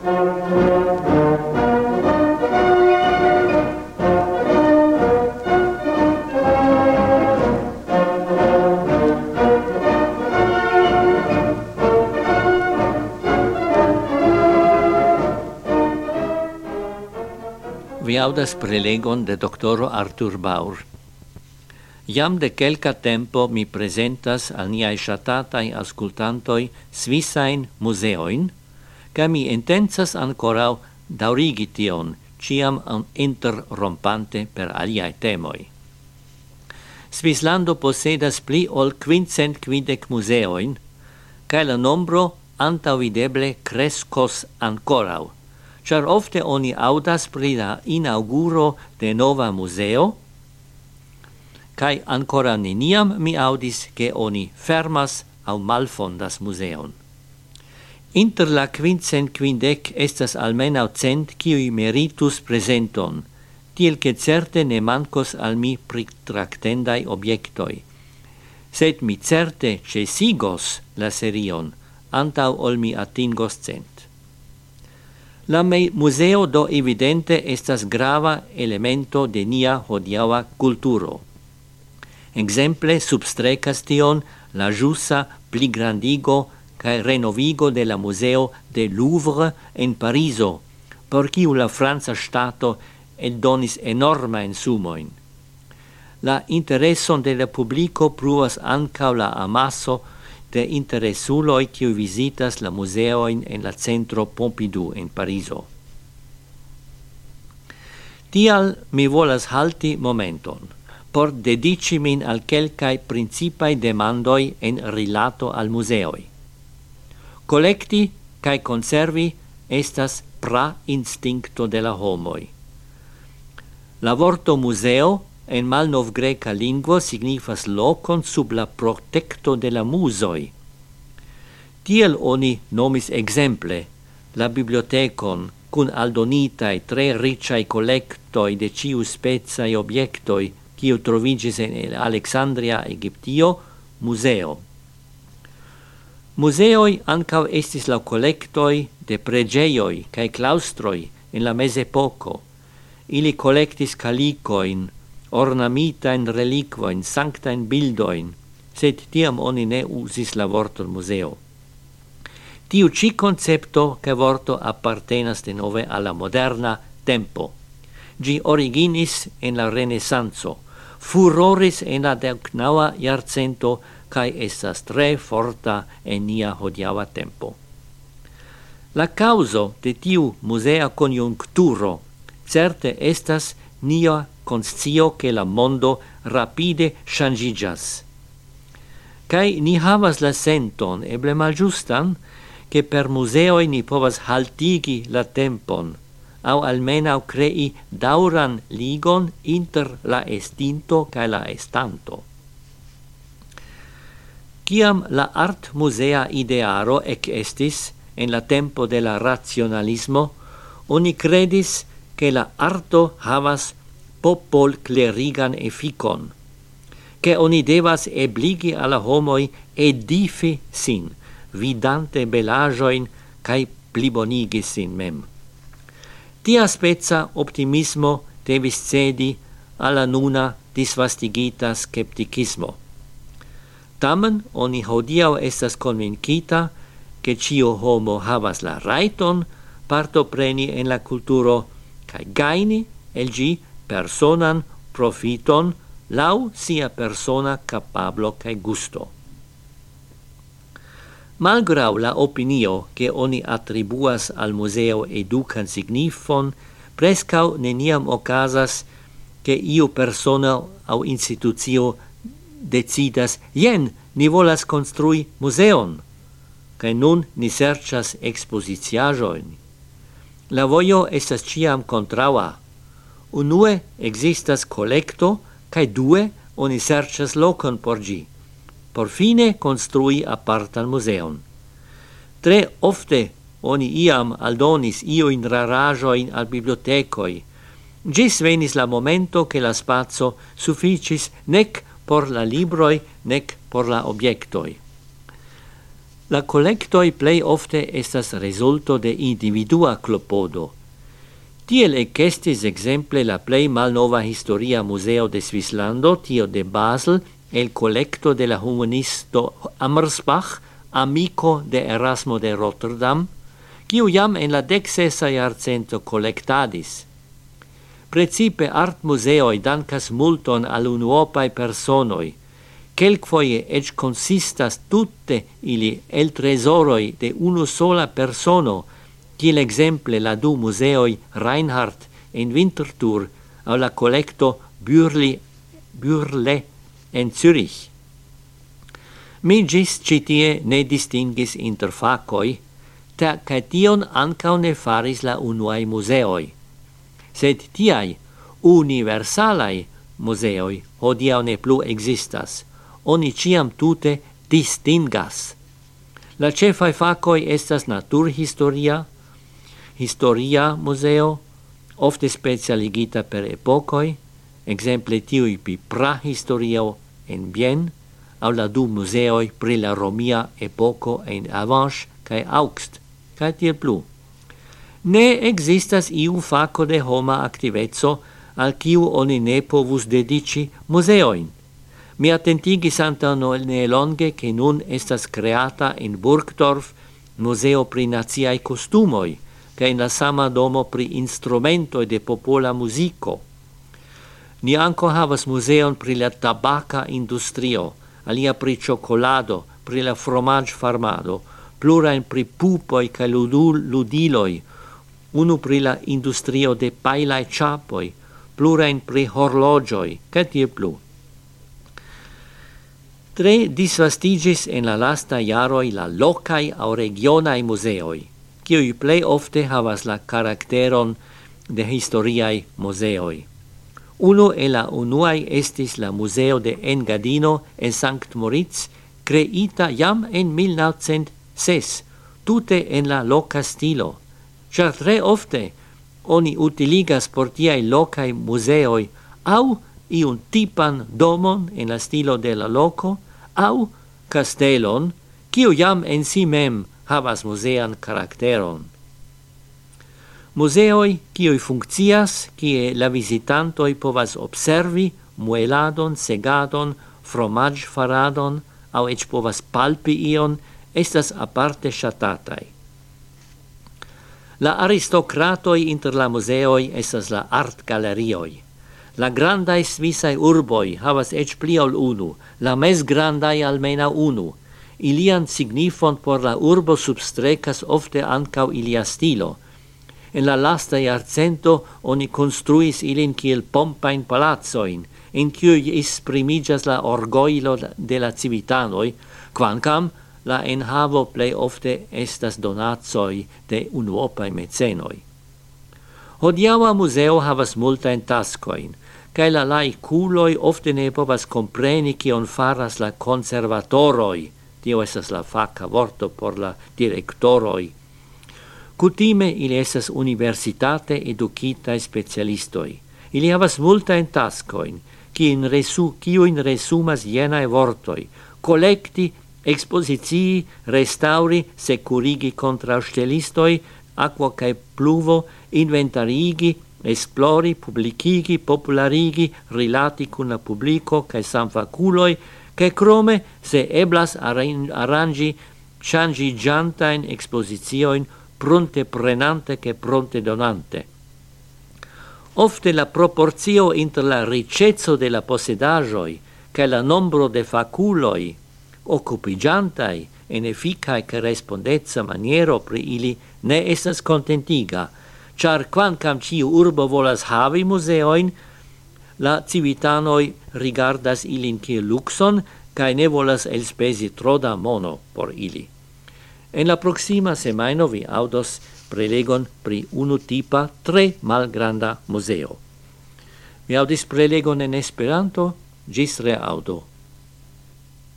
Vi audas prelegon de doctoro Arthur Baur. Iam de kelka tempo mi presentas al niai ŝatataj aŭskultantoj svisajn muzeojn, kaj mi intencas ankoraŭ daŭrigi tion, ĉiam interrompante per aliaj temoj. Svislando posedas pli ol 550 muzeojn, kaj la nombro antaŭvideble kreskos ankoraŭ. Char ofte oni audas pri la inauguro de nova museo, kai ancora neniam mi audis che oni fermas au malfondas museon. Inter la 550 estas almenau 100 kiui meritus presenton, tiel che certe ne mancos al mi pritraktendai objektoi. Sed mi certe cesigos la serion, antau ol mi atingos 100. La museo do evidente estas grava elemento de nia hodiaŭa kulturo. Exemple substrekas tion la ĵusa pligrandigo kaj renovigo de la Museo de Louvre en Parizo, por kiu la franca ŝtato eldonis enormajn sumojn. La intereson de la publiko pruvas ankaŭ la amaso de interesuloi kiu visitas la museoin en la centro Pompidou en Parizo. Tial mi volas halti momenton, por dedici min al kelkaj principaj demandoj en rilato al museoj. Kolekti kaj konservi estas pra-instinkto de la homoj. La vorto museo en malnovgreka lingvo signifas lokon sub la protekto de la muzoj. Tiel oni nomis exemple la bibliotekon kun aldonitaj tre riĉaj kolektoj de ĉiu specaj objektoj, kiu troviĝis en Aleksandria, Egiptio, muzeo. Muzeoj ankaŭ estis la kolektoj de preĝejoj kaj klaŭstroj en la mezepoko. Ili kolektis kalikojn, ornamitajn relikvojn, sanktajn bildojn, sed tiam oni ne uzis la vorton museo. Tiu ĉi koncepto kaj vorto apartenas denove al la moderna tempo. Ĝi originis en la Renesanco, furoris en la 19. jarcento kaj estas tre forta en nia hodiaŭa tempo. La kaŭzo de tiu muzea konjunkturo certe estas nia konscio che la mondo rapide ŝanĝiĝas. Kaj ni havas la senton, eble malĝustan, che per museoi ni povas haltigi la tempon, au almenau crei daŭran ligon inter la estinto kaj la estanto. Kiam la art-musea idearo ekestis en la tempo de la racionalismo, oni credis che la arto havas popol clerigan efficon, che oni devas ebligi alla homoi edifi sin, vidante belajoin cae plibonigi sin mem. Tia spezza optimismo devis cedi alla nuna disvastigita skepticismo. Tamen oni hodiaŭ estas convincita che ciu homo havas la rajton partopreni en la kulturo kaj gajni el ĝi personan profiton laŭ sia persona kapablo kaj gusto. Malgraŭ la opinio che oni attribuas al museo educan signifon, preskaŭ neniam okazas che iu persona aŭ institucio decidas: jen, ni volas konstrui muzeon, kaj nun ni serĉas ekspoziciaĵojn. La vojo estas ĉiam kontraŭa. Unue existas kolekto, kaj due oni serĉas lokon por ĝi, por fine konstrui apartan muzeon. Tre ofte oni iam aldonis iujn raraĵojn al bibliotekoj. Ĝis venis la momento che la spaco sufiĉis nek por la libroj, nek por la objektoj. La collectoi plei ofte estas resulto de individua clopodo. Tiel ekestis exemple la plei malnova historia museo de Svislando, tio de Basel, el collecto de la humanisto Ammersbach, amico de Erasmo de Rotterdam, kiu jam en la 16. jarcento collectadis. Precipe art museoi dankas multon al unuopai personoi, quelquefoie ec consistas tutte ili el tresoroi de unu sola persono, kiel exemple la du museoi Reinhardt en Winterthur au la collecto Bürle en Zürich. Mi gis citie ne distingis inter facoi, ca tion ancau ne faris la unuae museoi. Sed tiai universalai museoi hodiau ne plu existas. Oni ciam tute distingas. La cefai facoi estas naturhistoria, historia museo, ofte specialigita per epocoi, exemple tiui pi prahistorio en Bien, au la du museoi pri la Romia epoco en Avanche cae Augst, cae tiel plu. Ne existas iu faco de homa activezzo al kiu oni ne povus dedici museoin. Mi attentigis anta ne longe che nun estas creata in Burgdorf museo pri naziai costumoi, ca in la sama domo pri instrumentoi de popola musico. Ni anco havas museon pri la tabaca industrio, alia pri ciocolado, pri la fromage farmado, plurain pri pupoi ca ludiloi, unu pri la industrio de pailae ciapoi, plurain pri horlogioi, ca tie plu. Tre disvastigis en la lasta jaroi la locai au regionai museoi, kiui plei ofte havas la caracteron de historiae museoi. Uno e la unuai estis la Museo de Engadino en Sankt Moritz, creita jam en 1906, tute en la loca stilo. Char tre ofte oni utiligas por tiai locai museoi au iun tipan domon en la stilo de la loco, au castelon, kiu jam en si mem havas musean caracteron. Museoi kiui funccias, kie la visitantoi povas observi mueladon, segadon, fromage faradon, au ec povas palpi ion, estas aparte shatatai. La aristocratoi inter la museoi estas la art galerioi. La grandai svisai urboi havas ec pli ol unu, la mes grandai almena unu. Ilian signifon por la urbo substrecas ofte ancau ilia stilo. En la lasta jarcento oni construis ilin kiel pompain palazzoin, in cui esprimigas la orgoilo de la civitanoi, quancam la enhavo plei ofte estas donazoi de unuopai mecenoi. Hodiaua museo havas multain taskoin, cae la laiculoi ofte ne povas compreni kion faras la conservatoroi, tio estas la faca vorto por la directoroi. Cutime ili estas universitate educitae specialistoi. Ili havas multain taskoin, kiuin resumas jenae vortoi, collecti, exposicii, restauri, securigi contra stelistoi, aqua cae pluvo, inventarigi, esplori, publicigi, popularigi, rilati cun la publico cae sanfaculoi, cae crome, se eblas arrangi changi giantain exposizioin prunte prenante che pronte donante. Ofte la proportio inter la ricezzo de la possedagioi cae la nombro de faculoi occupigiantai en efficae che respondezza maniero pri ili ne estas contentiga, char quancam ciu urbo volas havi museoin, la civitanoi rigardas ilin kiel luxon, cae ne volas elspesi tro da mono por ili. En la proxima semaino vi audos prelegon pri unu tipa tre malgranda museo. Vi audis prelegon en Esperanto, gis reaudo.